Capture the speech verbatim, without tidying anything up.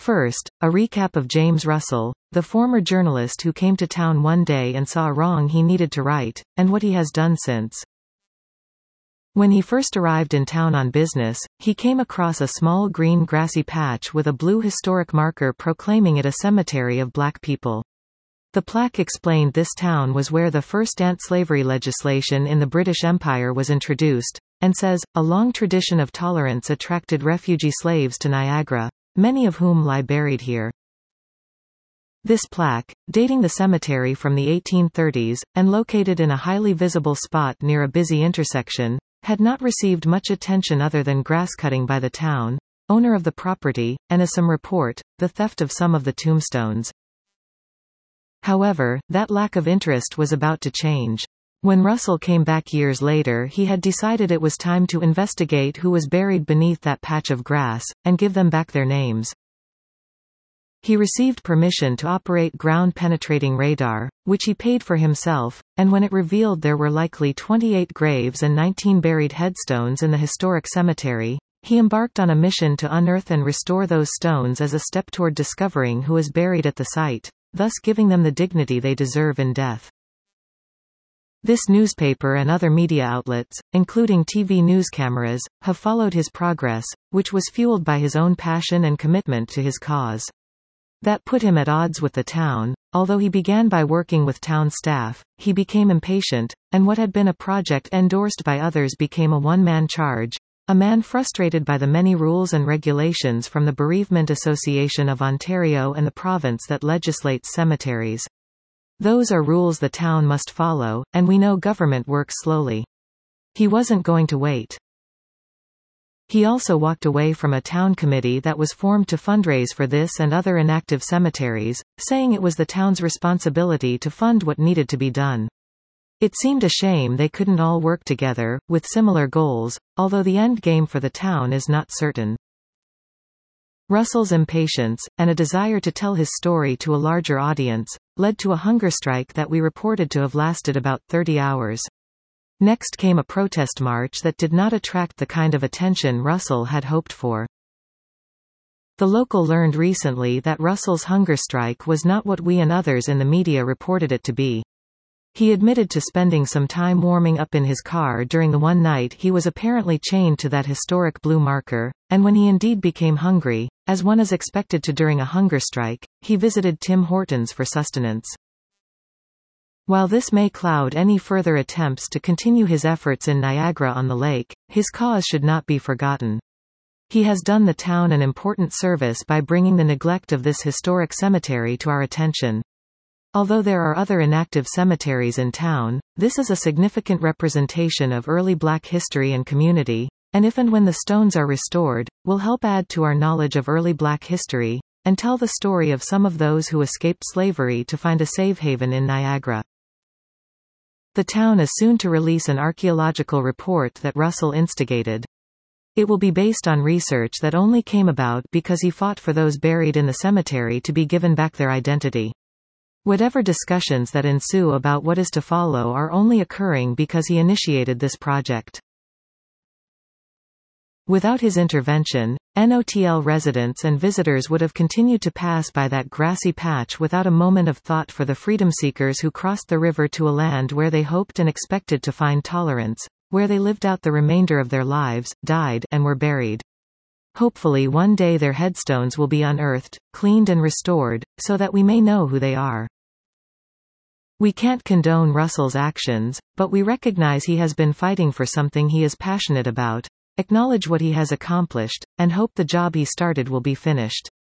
First, a recap of James Russell, the former journalist who came to town one day and saw a wrong he needed to right, and what he has done since. When he first arrived in town on business, he came across a small green grassy patch with a blue historic marker proclaiming it a cemetery of black people. The plaque explained this town was where the first anti-slavery legislation in the British Empire was introduced, and says, a long tradition of tolerance attracted refugee slaves to Niagara, many of whom lie buried here. This plaque, dating the cemetery from the eighteen thirties, and located in a highly visible spot near a busy intersection, had not received much attention other than grass cutting by the town owner of the property, and as some report, the theft of some of the tombstones. However, that lack of interest was about to change. When Russell came back years later, he had decided it was time to investigate who was buried beneath that patch of grass, and give them back their names. He received permission to operate ground-penetrating radar, which he paid for himself, and when it revealed there were likely twenty-eight graves and nineteen buried headstones in the historic cemetery, he embarked on a mission to unearth and restore those stones as a step toward discovering who is buried at the site, thus giving them the dignity they deserve in death. This newspaper and other media outlets, including T V news cameras, have followed his progress, which was fueled by his own passion and commitment to his cause. That put him at odds with the town. Although he began by working with town staff, he became impatient, and what had been a project endorsed by others became a one-man charge. A man frustrated by the many rules and regulations from the Bereavement Association of Ontario and the province that legislates cemeteries. Those are rules the town must follow, and we know government works slowly. He wasn't going to wait. He also walked away from a town committee that was formed to fundraise for this and other inactive cemeteries, saying it was the town's responsibility to fund what needed to be done. It seemed a shame they couldn't all work together, with similar goals, although the end game for the town is not certain. Russell's impatience, and a desire to tell his story to a larger audience, led to a hunger strike that we reported to have lasted about thirty hours. Next came a protest march that did not attract the kind of attention Russell had hoped for. The local learned recently that Russell's hunger strike was not what we and others in the media reported it to be. He admitted to spending some time warming up in his car during the one night he was apparently chained to that historic blue marker, and when he indeed became hungry, as one is expected to during a hunger strike, he visited Tim Hortons for sustenance. While this may cloud any further attempts to continue his efforts in Niagara-on-the-Lake, his cause should not be forgotten. He has done the town an important service by bringing the neglect of this historic cemetery to our attention. Although there are other inactive cemeteries in town, this is a significant representation of early black history and community, and if and when the stones are restored, will help add to our knowledge of early black history, and tell the story of some of those who escaped slavery to find a safe haven in Niagara. The town is soon to release an archaeological report that Russell instigated. It will be based on research that only came about because he fought for those buried in the cemetery to be given back their identity. Whatever discussions that ensue about what is to follow are only occurring because he initiated this project. Without his intervention, N O T L residents and visitors would have continued to pass by that grassy patch without a moment of thought for the freedom seekers who crossed the river to a land where they hoped and expected to find tolerance, where they lived out the remainder of their lives, died, and were buried. Hopefully one day their headstones will be unearthed, cleaned and restored, so that we may know who they are. We can't condone Russell's actions, but we recognize he has been fighting for something he is passionate about, acknowledge what he has accomplished, and hope the job he started will be finished.